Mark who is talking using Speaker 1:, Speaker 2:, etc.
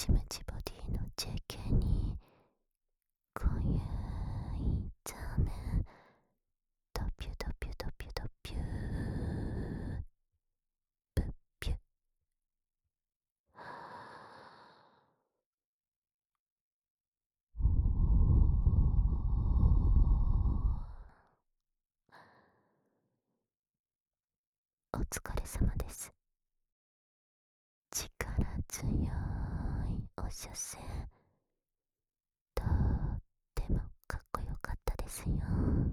Speaker 1: チムチボディの JK にこういうザムドピュドピュドピュドピュブッピュ。お疲れ様です。力強いお射精、とってもかっこよかったですよ。